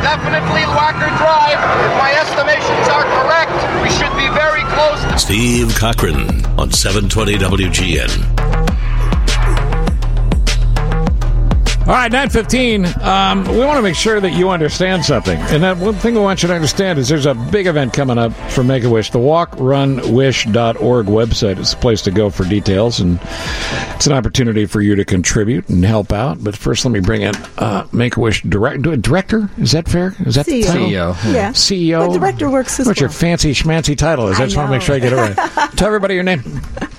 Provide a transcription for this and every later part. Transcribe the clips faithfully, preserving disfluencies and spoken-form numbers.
definitely Wacker Drive. If my estimations are correct, we should be very close. Steve Cochran on seven twenty W G N. All right, nine fifteen. Um, we want to make sure that you understand something. And that one thing we want you to understand is there's a big event coming up for Make-A-Wish. The walk run wish dot org website is the place to go for details. And it's an opportunity for you to contribute and help out. But first, let me bring in uh, Make-A-Wish direct, director. Is that fair? Is that C E O. the title? C E O. Yeah. C E O. But director works as What's well. your fancy schmancy title is? I, I just want to make sure I get it right. Tell everybody your name.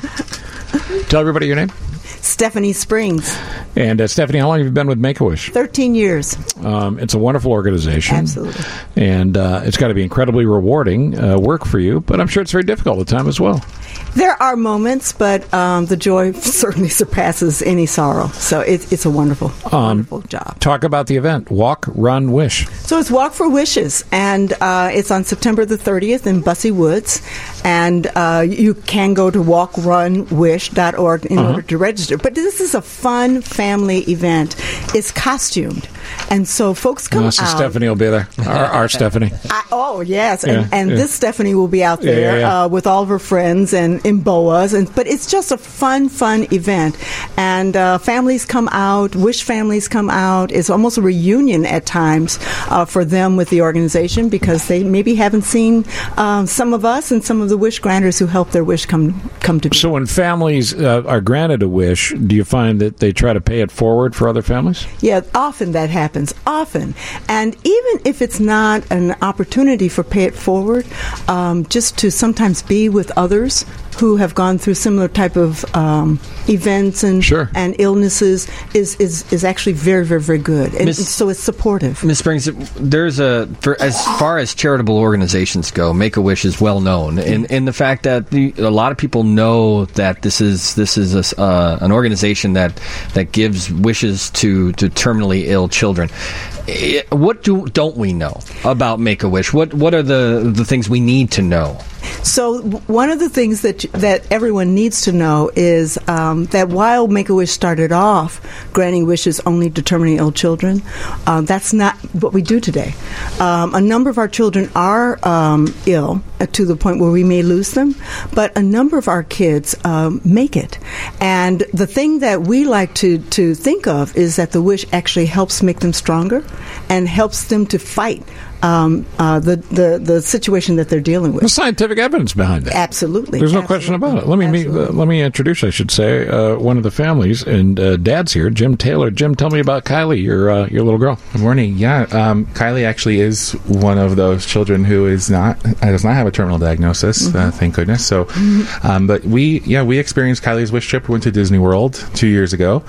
Tell everybody your name. Stephanie Springs. And uh, Stephanie, how long have you been with Make-A-Wish? thirteen years. Um, it's a wonderful organization. Absolutely. And uh, it's got to be incredibly rewarding uh, work for you, but I'm sure it's very difficult at times as well. There are moments, but um, the joy certainly surpasses any sorrow. So it, it's a wonderful, Um, wonderful job. Talk about the event, Walk, Run, Wish. So it's Walk for Wishes, and uh, it's on September the thirtieth in Bussey Woods. And uh, you can go to walk run wish dot org in Uh-huh. order to register. But this is a fun family event. It's costumed. And so folks come Uh, out. so Stephanie will be there. Our, our Stephanie. I, oh, yes. Yeah, and and yeah. this Stephanie will be out Yeah, there yeah, yeah. Uh, with all of her friends and in boas. And, but it's just a fun, fun event. And uh, families come out, Wish families come out. It's almost a reunion at times uh, for them with the organization because they maybe haven't seen um, some of us and some of the Wish granters who help their wish come, come to be. So when families uh, are granted a wish, do you find that they try to pay it forward for other families? Yeah, often that happens. Often. And even if it's not an opportunity for Pay It Forward, um, just to sometimes be with others who have gone through similar type of um, events and Sure. and illnesses is, is, is actually very, very, very good. And Miss- so it's supportive. Miz Springs, there's a for as far as charitable organizations go, Make-A-Wish is well known, and and the fact that the, a lot of people know that this is this is a, uh, an organization that that gives wishes to to terminally ill children. Eh, What do don't we know about Make-A-Wish? What what are the the things we need to know? So w- one of the things that that everyone needs to know is um, that while Make-A-Wish started off granting wishes only to terminally ill children, um, that's not what we do today. Um, a number of our children are um, ill uh, to the point where we may lose them, but a number of our kids um, make it. And the thing that we like to, to think of is that the wish actually helps make them stronger and helps them to fight um, uh, the, the, the situation that they're dealing with. There's scientific evidence behind that. Absolutely. There's no Absolutely. question about it. Let me meet, uh, let me introduce, I should say, uh, one of the families, and uh, Dad's here, Jim Taylor. Jim, tell me about Kylie, your uh, your little girl. Good morning. Yeah, um, Kylie actually is one of those children who is not does not have a terminal diagnosis. Mm-hmm. Uh, thank goodness. So, um, but we yeah we experienced Kylie's wish trip. We went to Disney World two years ago,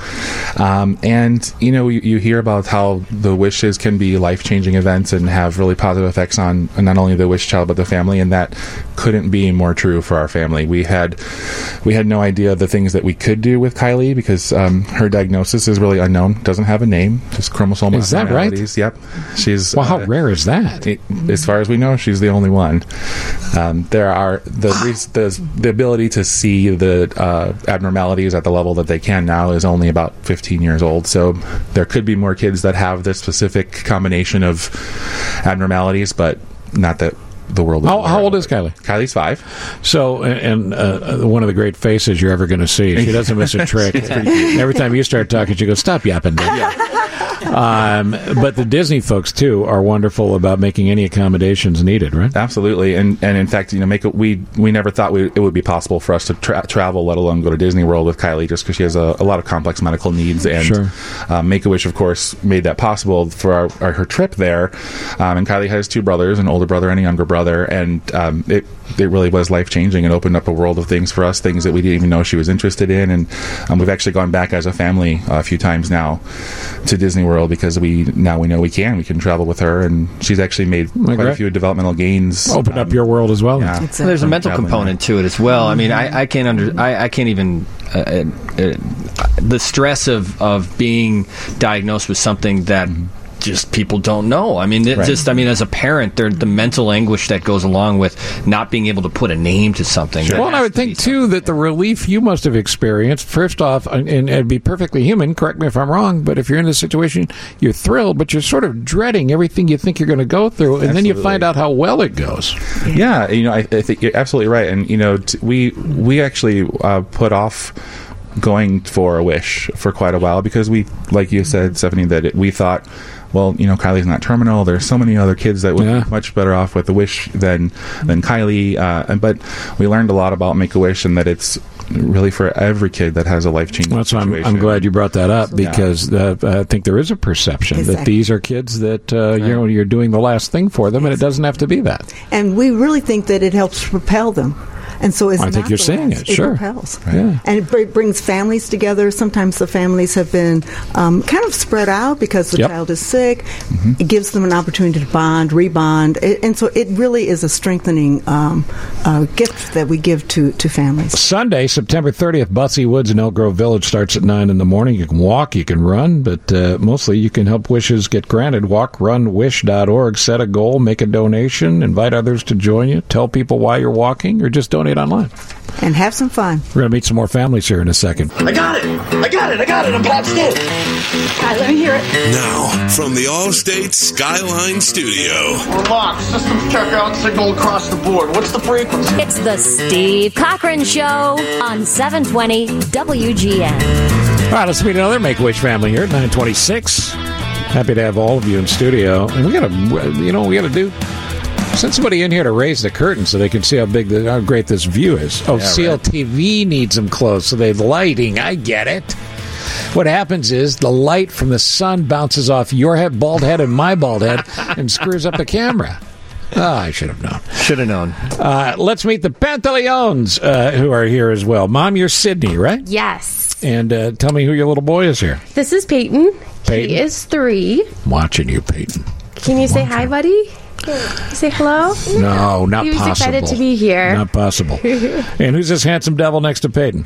um, and you know you, you hear about how the wishes can be life changing events and have really positive effects on not only the wish child but the family, and that couldn't be more true for our family. We had we had no idea the things that we could do with Kylie because um, her diagnosis is really unknown. Doesn't have a name. Just chromosomal Is that right? abnormalities. Yep. She's Well, how uh, rare is that? it, as far as we know, she's the only one. Um, there are the, the the ability to see the uh, abnormalities at the level that they can now is only about fifteen years old. So there could be more kids that have this specific combination of abnormalities, but not that the world. How, how old is Kylie? Kylie's five. So, and uh, one of the great faces you're ever going to see. She doesn't miss a trick. Every time you start talking, she goes, "Stop yapping, Dad." Um, but the Disney folks too are wonderful about making any accommodations needed, right? Absolutely, and and in fact, you know, make it, we we never thought we, it would be possible for us to tra- travel, let alone go to Disney World with Kylie, just because she has a, a lot of complex medical needs. And Sure. um, Make-A-Wish, of course, made that possible for our, our, her trip there. Um, and Kylie has two brothers, an older brother and a younger brother, and um, it it really was life changing and opened up a world of things for us, things that we didn't even know she was interested in. And um, we've actually gone back as a family uh, a few times now to Disney World because we now we know we can we can travel with her, and she's actually made Oh, quite great. a few developmental gains. Open um, up your world as well. yeah. Exactly. There's a mental Traveling component to it as well. I mean, I, I can't under I, I can't even uh, uh, the stress of of being diagnosed with something that. just people don't know. I mean, it Right. just I mean, as a parent, there the mental anguish that goes along with not being able to put a name to something. There Well, and I has would to be think, too, that the relief you must have experienced, first off, and, and it'd be perfectly human, correct me if I'm wrong, but if you're in this situation, you're thrilled, but you're sort of dreading everything you think you're going to go through, and then you Absolutely. find out how well it goes. Yeah, you know, I, I think you're absolutely right. And, you know, t- we we actually uh, put off going for a wish for quite a while because we, like you said, Stephanie, that it, we thought, well, you know, Kylie's not terminal. There's so many other kids that would Yeah. be much better off with a wish than than Kylie. Uh, and- but we learned a lot about Make-A-Wish and that it's really for every kid that has a life-changing That's why I'm, situation. I'm glad you brought that up because uh, I think there is a perception that Exactly. these are kids that uh, you know you're doing the last thing for them, and it doesn't have to be that. And we really think that it helps propel them. And so it's I think not you're the saying last. it, sure. propels. Yeah. And it br- brings families together. Sometimes the families have been um, kind of spread out because the Yep. child is sick. It gives them an opportunity to bond, rebond. It, and so it really is a strengthening um, uh, gift that we give to, to families. Sunday, September thirtieth, Bussy Woods in Elk Grove Village starts at nine in the morning. You can walk, you can run, but uh, mostly you can help wishes get granted. walk run wish dot org. Set a goal, make a donation, invite others to join you, tell people why you're walking, or just donate online. And have some fun. We're going to meet some more families here in a second. I got it! I got it! I got it! I'm patched in! Hi, let me hear it. Now, from the Allstate Skyline Studio. We're locked. Systems check out. Signal across the board. What's the frequency? It's the Steve Cochran Show on seven twenty W G N. All right, let's meet another Make-A-Wish family here at nine twenty-six. Happy to have all of you in studio. And we got to, you know, we got to do... Send somebody in here to raise the curtain so they can see how big, the, how great this view is. Oh, Yeah, C L T V needs them close, so they have lighting. I get it. What happens is the light from the sun bounces off your head, bald head, and my bald head, and screws up the camera. Oh, I should have known. Should have known. Uh, let's meet the Pantaleones, uh, who are here as well. Mom, you're Sydney, right? Yes. And uh, tell me who your little boy is here. This is Peyton. Peyton? He is three. I'm watching you, Peyton. Can you say hi, buddy? Can you say hello? No, not He was possible. excited to be here. Not possible. And who's this handsome devil next to Peyton?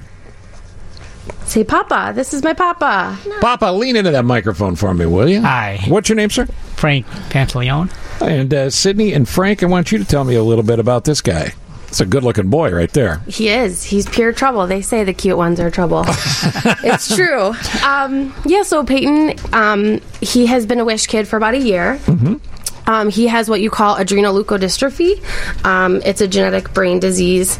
Say Papa. This is my Papa. Papa, lean into that microphone for me, will you? Hi. What's your name, sir? Frank Pantaleone. And uh, Sydney and Frank, I want you to tell me a little bit about this guy. It's a good-looking boy right there. He is. He's pure trouble. They say the cute ones are trouble. It's true. Um, yeah, so Peyton, um, he has been a Wish kid for about a year. Mm-hmm. Um, he has what you call adrenoleukodystrophy. Um, it's a genetic brain disease.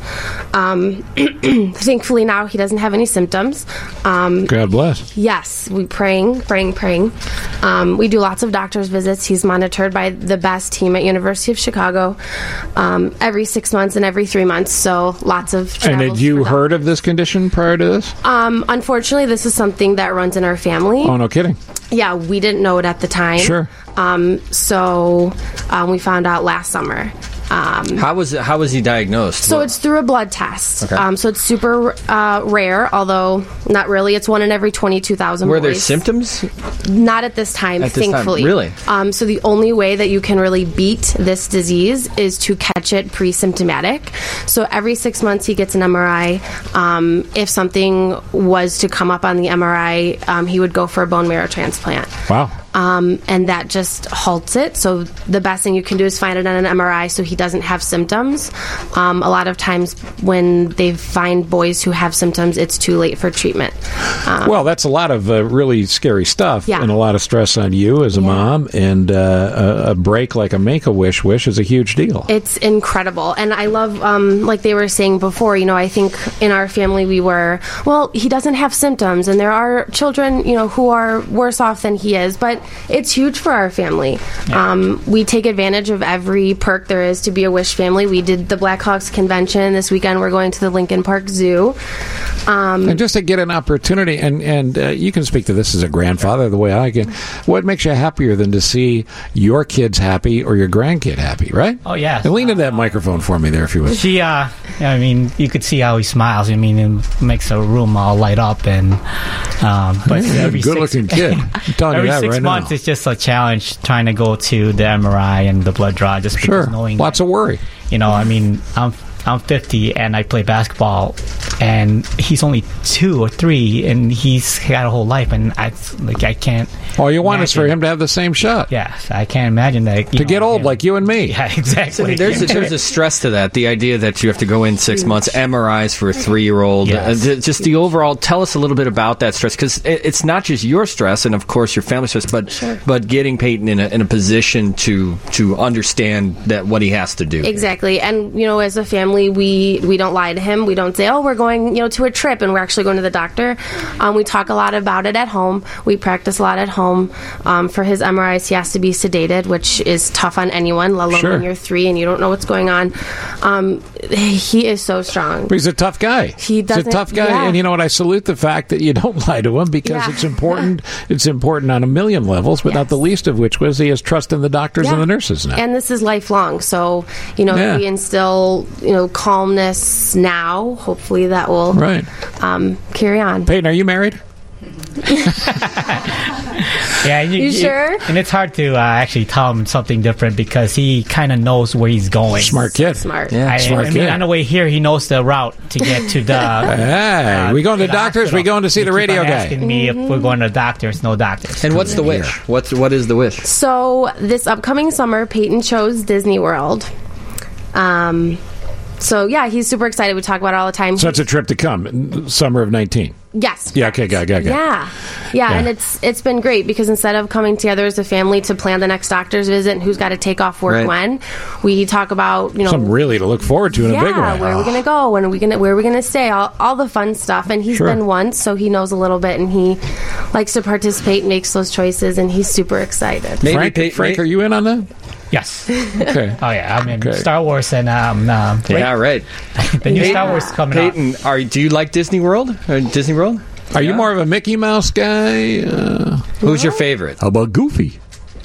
Um, thankfully now he doesn't have any symptoms. Um, God bless. Yes, we praying, praying, praying. Um, we do lots of doctor's visits. He's monitored by the best team at University of Chicago um, every six months and every three months. So lots of. And travels had you for heard of this condition prior to this? Um, unfortunately, this is something that runs in our family. Oh, no kidding. Yeah, we didn't know it at the time. Sure. Um, so um, we found out last summer. Um, How was it, how was he diagnosed? so it's through a blood test. Okay. Um, so it's super uh, rare, although not really. It's one in every twenty-two thousand Were boys. there symptoms? Not at this time, At this time, thankfully. really? Um, so the only way that you can really beat this disease is to catch it pre-symptomatic. So every six months he gets an M R I. Um, if something was to come up on the M R I, um, he would go for a bone marrow transplant. Wow. Um, and that just halts it. So the best thing you can do is find it on an M R I so he doesn't have symptoms. Um, a lot of times when they find boys who have symptoms, it's too late for treatment. Um, Well, that's a lot of uh, really scary stuff Yeah. and a lot of stress on you as a Yeah. mom. And uh, a, a break like a Make-A-Wish wish is a huge deal. It's incredible. And I love, um, like they were saying before, you know, I think in our family we were, well, he doesn't have symptoms, and there are children, you know, who are worse off than he is, but it's huge for our family. Um, we take advantage of every perk there is to be a Wish family. We did the Blackhawks convention. This weekend we're going to the Lincoln Park Zoo. Um, And just to get an opportunity, and, and uh, you can speak to this as a grandfather the way I can. What makes you happier than to see your kids happy or your grandkid happy, right? Oh, yes. And lean into that microphone for me there, if you would. She, uh, I mean, you could see how he smiles. I mean, it makes a room all light up. And um, but Yeah, every good-looking six, kid. I'm telling you every that six right months, now. it's just a challenge trying to go to the M R I and the blood draw. Just Sure. because knowing Lots that, of worry. you know, I mean, I'm I'm fifty and I play basketball, and he's only two or three, and he's got a whole life, and I like I can't. All you want imagine. is for him to have the same shot. Yes, I can't imagine that. To know, get old him. like you and me. Yeah, exactly. So, I mean, there's a, there's a stress to that. The idea that you have to go in six months, M R Is for a three-year-old. Yes. Uh, just the overall. Tell us a little bit about that stress, because it, it's not just your stress, and of course your family stress, but Sure. but getting Peyton in a, in a position to to understand that what he has to do. Exactly. And, you know, as a family, we, we don't lie to him. We don't say, oh, we're going, you know, to a trip and we're actually going to the doctor. Um, we talk a lot about it at home. We practice a lot at home. Um, for his M R Is, he has to be sedated, which is tough on anyone, let alone Sure. when you're three and you don't know what's going on. Um, he is so strong. He's a tough guy. He He's a doesn't- tough guy, yeah. and you know what? I salute the fact that you don't lie to him, because Yeah. it's important. It's important on a million levels, but not Yes. the least of which was he has trust in the doctors Yeah. and the nurses now. And this is lifelong. So, you know, Yeah. we instill, you know, calmness now. Hopefully that will Right. um, carry on. Peyton, are you married? Yeah, You sure? And it's hard to uh, actually tell him something different because he kind of knows where he's going. Smart kid. Smart. Yeah. I, Smart I mean, kid. on the way here, he knows the route to get to the. Hey, uh, we going to the doctors? hospital. We going to see They the keep radio on guy? asking me if we're going to doctors. No doctors. And what's the wish? What's what is the wish? So this upcoming summer, Peyton chose Disney World. Um, so yeah, he's super excited. We talk about it all the time. So it's a trip to come, summer of nineteen. Yes. Yeah, okay, got, got, got. Yeah. yeah, Yeah. and it's it's been great because instead of coming together as a family to plan the next doctor's visit and who's got to take off work Right. when, we talk about you know Something really to look forward to in yeah, a big way. where are we gonna go? When are we gonna? Where are we gonna stay? All, all the fun stuff. And he's Sure. been once, so he knows a little bit, and he likes to participate, makes those choices, and he's super excited. Maybe Frank, Pey- Frank, may- are you in on that? Yes. Okay. Oh yeah, I mean Okay. Star Wars and um, um Yeah, right. the new Star Wars is coming out. Peyton, are do you like Disney World? Or Disney World? Are you Yeah. more of a Mickey Mouse guy? Uh, Who's your favorite? how about Goofy?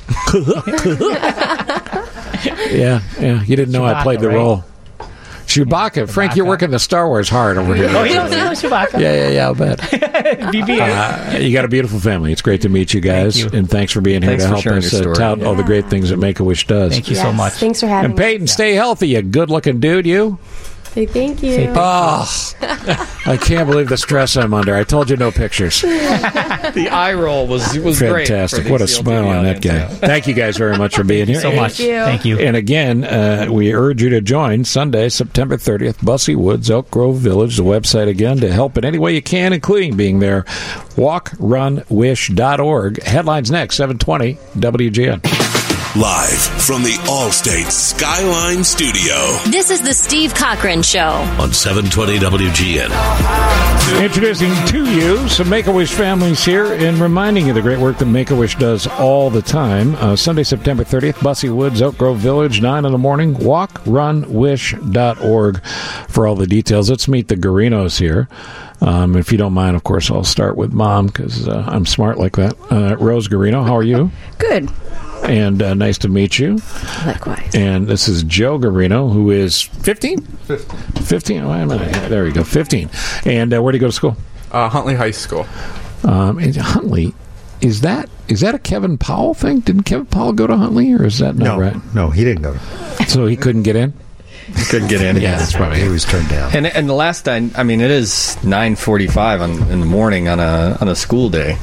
yeah, yeah. You didn't know I Chewbacca, played the right? role. Chewbacca. Frank, you're Chewbacca. working the Star Wars hard over here. Oh, you know, you know Chewbacca. Yeah, yeah, yeah, I'll bet. B B S. Uh, you got a beautiful family. It's great to meet you guys, Thank you. and thanks for being here Thanks to for help sharing us your uh, story. tout all the great things that Make-A-Wish does. Thank you so Yes. much. Thanks for having And Peyton, me. stay healthy, you good-looking dude, you. Say thank you. Say thank Oh, I can't believe the stress I'm under. I told you no pictures. The eye roll was was Fantastic. great. What a smile on that guy. Thank you guys very much for being here. so much. you. Thank you. And again, uh, we urge you to join Sunday, September thirtieth, Bussy Woods, Elk Grove Village. The website again to help in any way you can, including being there. walk run wish dot org. Headlines next, seven twenty W G N. Live from the Allstate Skyline Studio This is the Steve Cochran Show. on seven twenty W G N. Introducing to you some Make-A-Wish families here and reminding you the great work that Make-A-Wish does all the time. Uh, Sunday, September thirtieth, Bussy Woods, Oak Grove Village, nine in the morning. walk run wish dot org for all the details. Let's meet the Garinos here. Um, if you don't mind, of course, I'll start with Mom because uh, I'm smart like that. Uh, Rose Garino, how are you? Good. And uh, nice to meet you. Likewise. And this is Joe Garino, who is fifteen? fifteen. fifteen. Wait a minute. Yeah, there we go. fifteen. And uh, where do you go to school? Uh, Huntley High School. Um, and Huntley, is that is that a Kevin Powell thing? Didn't Kevin Powell go to Huntley, or is that not No, right? no, he didn't go. So he couldn't get in? Couldn't get in. Yeah, that's probably He was turned down. And and the last I I mean it is nine forty five on in the morning on a on a school day.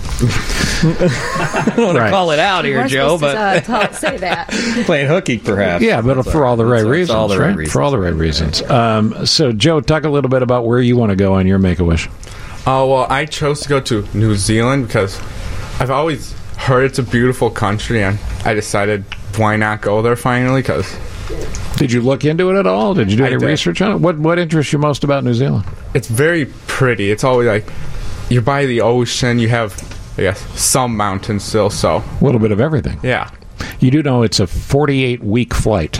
I don't want Right. to call it out here, We're Joe, supposed but to, uh, tell- say that. playing hooky perhaps. Yeah, but That's for all the right. right That's- reasons, that's all the right? right reasons. For all the right reasons. Um, so, Joe, talk a little bit about where you want to go on your Make-A-Wish. Oh, well, I chose to go to New Zealand because I've always heard it's a beautiful country, and I decided why not go there finally, because Did you look into it at all? Did you do I any did. research on it? What What interests you most about New Zealand? it's very pretty. It's always like you're by the ocean, you have, I guess, some mountains still, so A little bit of everything. yeah. You do know it's a forty-eight week flight.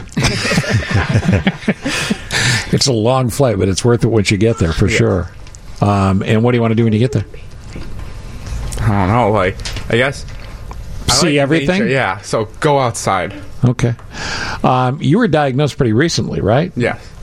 It's a long flight, but it's worth it once you get there, for sure. Um, and what do you want to do when you get there? I don't know, like, I guess. I See like everything? nature, yeah, so go outside. Okay. Um, you were diagnosed pretty recently, right? Yeah.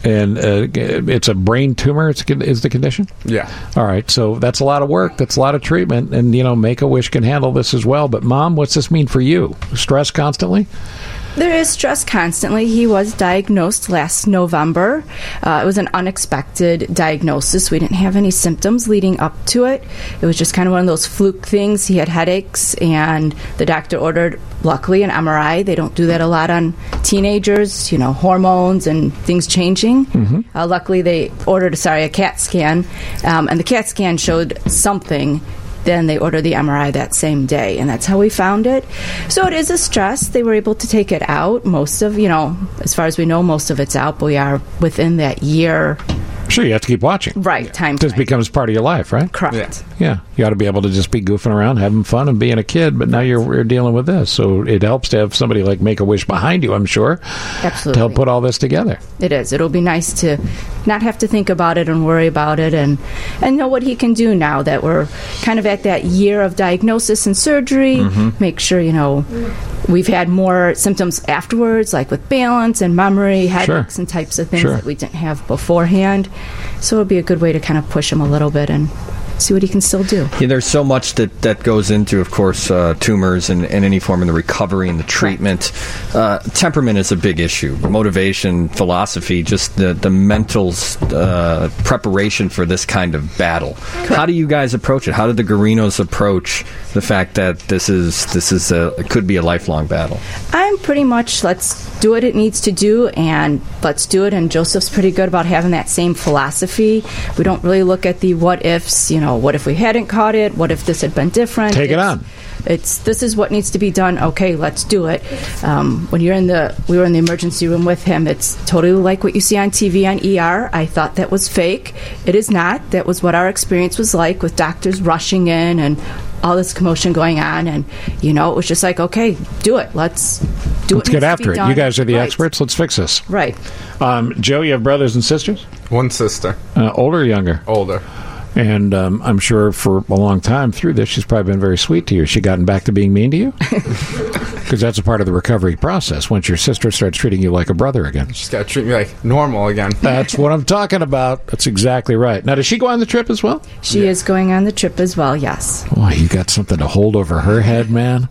And uh, it's a brain tumor. It's a, is the condition? Yeah. All right. So that's a lot of work. That's a lot of treatment. And, you know, Make-A-Wish can handle this as well. But, Mom, what's this mean for you? Stress constantly? There is stress constantly. He was diagnosed last November. Uh, it was an unexpected diagnosis. We didn't have any symptoms leading up to it. It was just kind of one of those fluke things. He had headaches, and the doctor ordered, luckily, an M R I. They don't do that a lot on teenagers, you know, hormones and things changing. Mm-hmm. Uh, luckily, they ordered, sorry, a CAT scan, um, and the CAT scan showed something. Then they ordered the M R I that same day, and that's how we found it. So it is a stress. They were able to take it out. Most of, you know, as far as we know, most of it's out, but we are within that year. Sure, you have to keep watching. Right, time. This becomes part of your life, right? Correct. Yeah. yeah, you ought to be able to just be goofing around, having fun, and being a kid, but now you're, you're dealing with this. So it helps to have somebody like Make-A-Wish behind you, I'm sure, absolutely, to help put all this together. It is. It'll be nice to not have to think about it and worry about it, and, and know what he can do now that we're kind of at that year of diagnosis and surgery. Mm-hmm. Make sure, you know, we've had more symptoms afterwards, like with balance and memory, headaches, sure. and types of things sure. that we didn't have beforehand. So it'll be a good way to kind of push him a little bit and see what he can still do. Yeah, there's so much that, that goes into, of course, uh, tumors and, and any form of the recovery and the treatment. Uh, temperament is a big issue. Motivation, philosophy, just the, the mental uh, preparation for this kind of battle. Correct. How do you guys approach it? How did the Guarinos approach the fact that this is this is a, it could be a lifelong battle? I'm pretty much, let's do what it needs to do, and let's do it. And Joseph's pretty good about having that same philosophy. We don't really look at the what ifs, you know, what if we hadn't caught it? What if this had been different? Take it's, it on. It's this is what needs to be done. Okay, let's do it. Um, when you're in the, we were in the emergency room with him. It's totally like what you see on T V on E R. I thought that was fake. It is not. That was what our experience was like, with doctors rushing in and all this commotion going on. And you know, it was just like, okay, do it. Let's do it. Let's get after it. Done. You guys are the right. experts. Let's fix this. Right. Um, Joe, you have brothers and sisters? One sister. Uh, older or younger? Older. And um, I'm sure for a long time through this, she's probably been very sweet to you. Has she gotten back to being mean to you? Because that's a part of the recovery process. Once your sister starts treating you like a brother again. She's got to treat me like normal again. That's what I'm talking about. That's exactly right. Now, does she go on the trip as well? She yeah. is going on the trip as well, yes. Boy, you got something to hold over her head, man.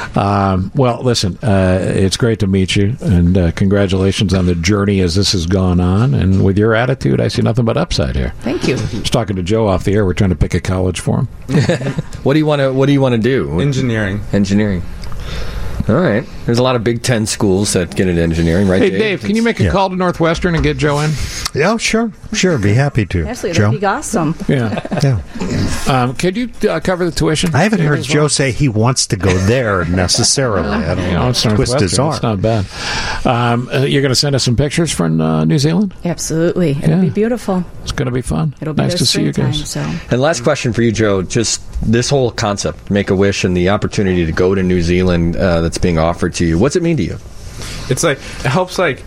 Um, well, listen, uh, it's great to meet you, and uh, congratulations on the journey as this has gone on. And with your attitude, I see nothing but upside here. Thank you. I was talking to Joe off the air. We're trying to pick a college for him. What do you want to What do you want to do? Engineering. Engineering. All right. There's a lot of Big Ten schools that get into engineering, right? Hey, Dave, Dave, can you make a yeah. call to Northwestern and get Joe in? Yeah, sure. Sure, be happy to. Actually, Joe? that'd be awesome. Yeah. yeah. Um, could you uh, cover the tuition? I haven't Dave, heard well? Joe say he wants to go there necessarily. I don't you know, it's twist his arm. It's not bad. Um, uh, you're going to send us some pictures from uh, New Zealand? Absolutely. It'll yeah. be beautiful. It's going to be fun. It'll be nice to see you guys. Time, so. And last question for you, Joe. Just this whole concept, Make-A-Wish, and the opportunity to go to New Zealand uh, that's being offered to you. What's it mean to you? It's like, it helps, like,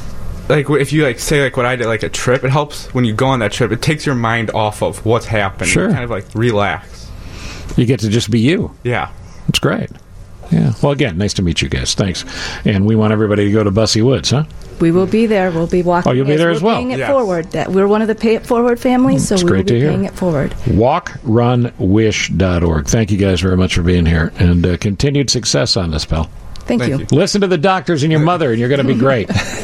like if you like say like what I did, like a trip, it helps when you go on that trip. It takes your mind off of what's happened. Sure. You kind of like relax. You get to just be you. Yeah. It's great. Yeah. Well, again, nice to meet you guys. Thanks. And we want everybody to go to Bussey Woods, huh? We will be there. We'll be walking. Oh, you'll be there we're as well. Paying it yes. forward. That we're one of the Pay It Forward families, so It's we will great be to hear. paying it forward. walk run wish dot org. Thank you guys very much for being here, and uh, continued success on this, pal. Thank, Thank you. you. Listen to the doctors and your mother, and you're going to be great.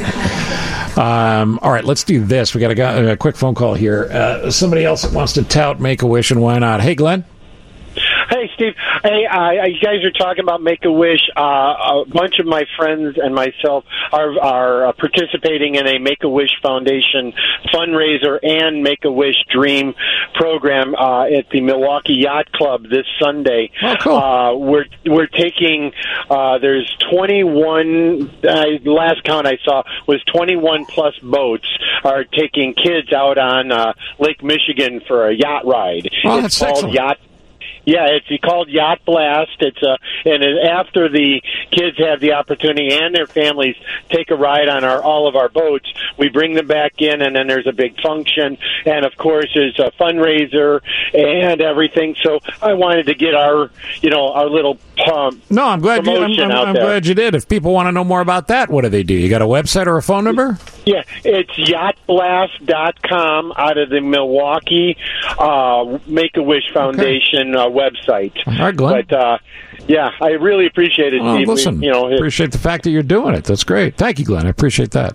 um, all right, let's do this. We got a, a quick phone call here. Uh, somebody else that wants to tout Make-A-Wish, and why not? Hey, Glenn. Hey, Steve. Hey, uh, you guys are talking about Make-A-Wish. Uh, a bunch of my friends and myself are are uh, participating in a Make-A-Wish Foundation fundraiser and Make-A-Wish Dream program uh, at the Milwaukee Yacht Club this Sunday. Oh, cool. Uh, we're we're taking. Uh, there's twenty-one. Uh, last count I saw was twenty-one plus boats are taking kids out on uh, Lake Michigan for a yacht ride. Oh, it's that's called excellent. Yacht. Yeah, it's called Yacht Blast. It's a, and it, after the kids have the opportunity and their families take a ride on our all of our boats, we bring them back in, and then there's a big function, and of course there's a fundraiser and everything. So I wanted to get our, you know, our little um, No, I'm glad you. I'm, promotion I'm, out I'm there. glad you did. If people want to know more about that, what do they do? You got a website or a phone number? Yeah, it's yacht blast dot com out of the Milwaukee uh, Make-A-Wish Foundation uh, website. All right, Glenn. But, uh, yeah, I really appreciate it, Well, Steve. listen, We, you know, it, appreciate the fact that you're doing it. That's great. Thank you, Glenn. I appreciate that.